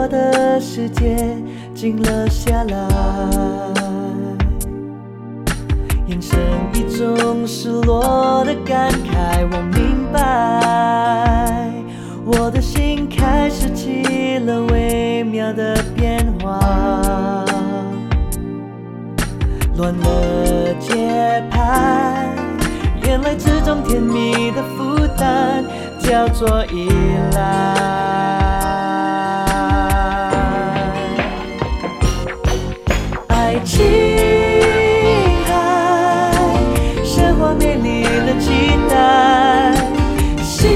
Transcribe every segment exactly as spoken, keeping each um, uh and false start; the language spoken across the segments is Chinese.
我的世界静了下来，眼神一种失落的感慨。我明白，我的心开始起了微妙的变化，乱了节拍。原来这种甜蜜的负担叫做依赖。爱情海，奢华美丽的期待。心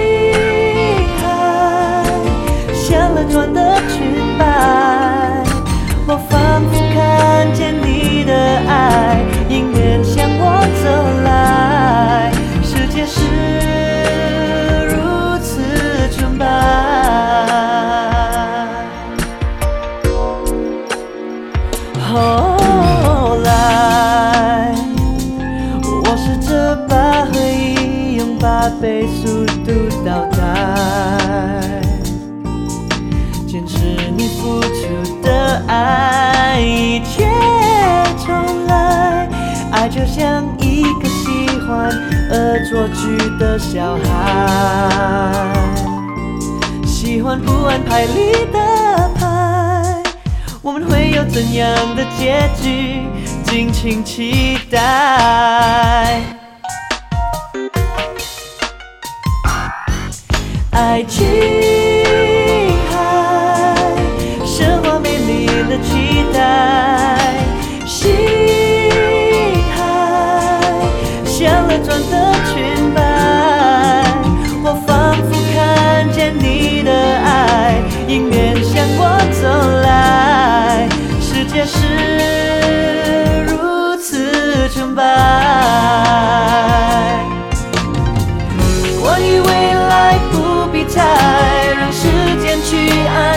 海，像了转的裙摆。我仿佛看见你的爱，迎面向我走来。世界是如此纯白。后来，我试着把回忆用八倍速度倒带，坚持你付出的爱，一切重来。爱就像一个喜欢恶作剧的小孩，喜欢不按牌理的牌。我们会有怎样的结局？敬请期待。爱情海，奢华美丽的期待。心海，像了转的裙摆。我仿佛看见你的爱，迎面向我走来。世界是如此纯白。关于未来不必太让时间去安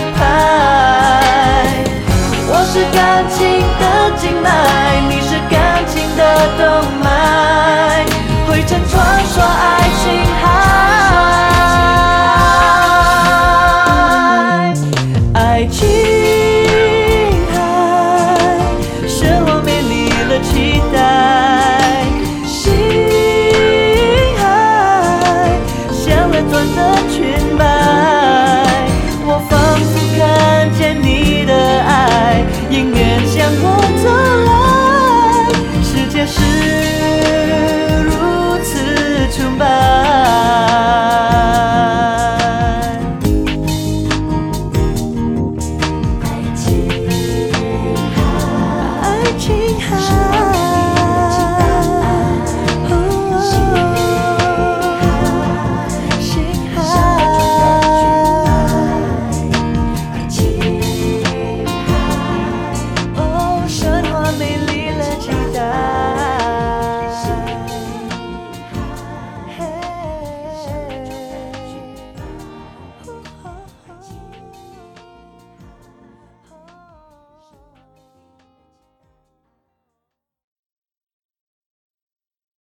排。我是感情的经脉，你是感情的动